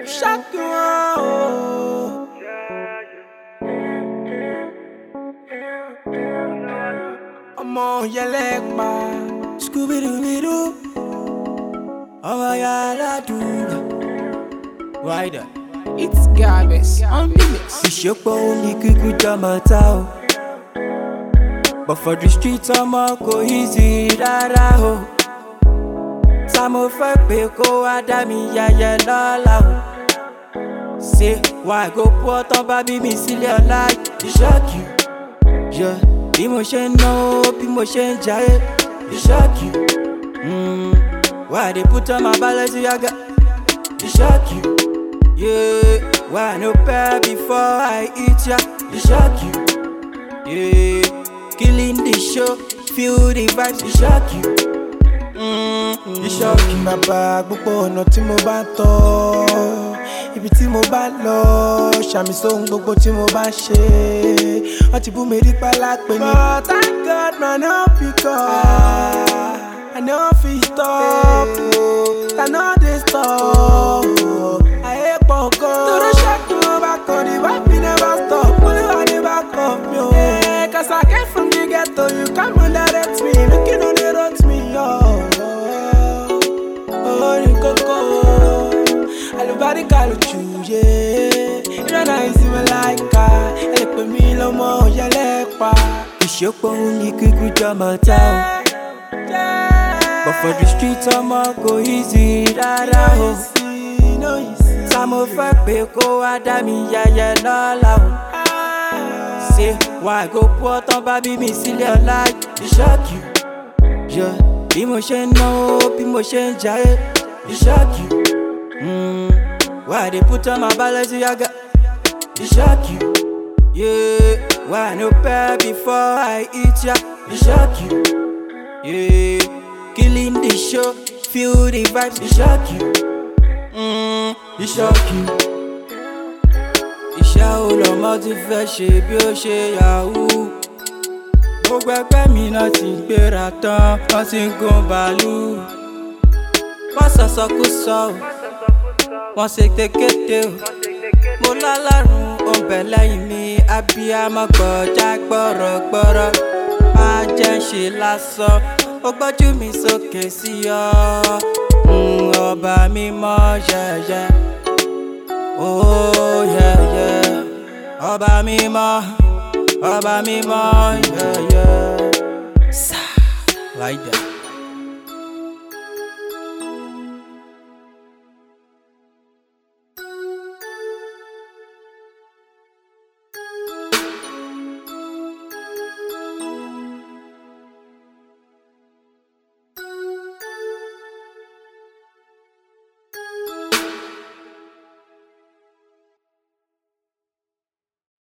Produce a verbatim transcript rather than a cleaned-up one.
Shock you out. I'm on your leg, man. Scooby Doo Doo. Oh my God, I do. Why that? It's garbage on the mix. Ìṣepọ̀ omi kíkú jọmọ ta o. But for the streets ọmọ kò easy rárá o. Tá mo fẹ́ pé kó wá dá mi yẹyẹ lọ́la o. Ṣé wàá go pọ́ tán bá bí mi sílẹ̀ ọ̀la ìṣọ́kì? Yeah. Bí mo ṣe ń náwó, bí mo ṣe ń jayé ìṣọ́kì. Mm. Why they put on my balance yaga ìṣọ́kì? Yeah, why no pay before I eat ya? The shock you. Yeah, killing the show, feel the vibes, the shock you. Mm-hmm. The shock you. Bàbá gbogbo ọ̀nà tí mo bá tọ̀, ibi tí mo bá lọ, ṣàmì sóhun gbogbo tí mo bá ṣe. Wọ́n ti bú mi rí pálápẹ́ ni. But thank God man no pick up, I no fit stop, I no dey stop. To the shack to my back on the vibe, me never stop. Only on the back of me, oh. Yeah, cause I came from the ghetto, you can't underrate me. Make you know they wrote me, oh. Oh, you coco. Everybody call you, yeah. You know I see me like her. Elle peut me le mot, y'a les pas. Ìṣepọ̀ omi kíkú jọmọ ta o. But for the streets ọmọ kò easy rárá o. No easy. Tá mo fẹ́ pé kó wá dá mi yẹyẹ lọ́la o. Ṣé wàá go pọ́ tán bá bí mi sílẹ̀ ọ̀la ìṣọ́kì? Yeah. Bí mo ṣe ń náwó, bí mo ṣe ń jayé ìṣọ́kì. Mm. Why they put on my balance yaga ìṣọ́kì? Yeah, why no pay before I eat ya ìṣọ́kì? Yeah, killing the show, feel the vibes ìṣọ́kì. Mm, ìṣọ́kì. Iṣẹ́ olọ́mọ ti fẹ́ ṣe bí ó ṣe yahoo. Gbogbo ẹgbẹ́ mi náà ti gbéra tán, wọ́n ti ń gun bàálù. Wọ́n sọ̀sọ̀kúsọ o, wọ́n ṣe kékété o. Mo lálàrún ọbẹ̀ lẹ́yìn mi, abiyamọ gbọ̀jà gbọ̀rọ̀gbọ̀rọ̀. Má jẹ́ ń ṣe lásán, ó gbójú mi sókè sí ọ. Ọba mímọ́ yẹ̀yẹ́, oh yẹ̀yẹ́. Ọba mímọ́, ọba mímọ́ yẹ̀yẹ́. Like that.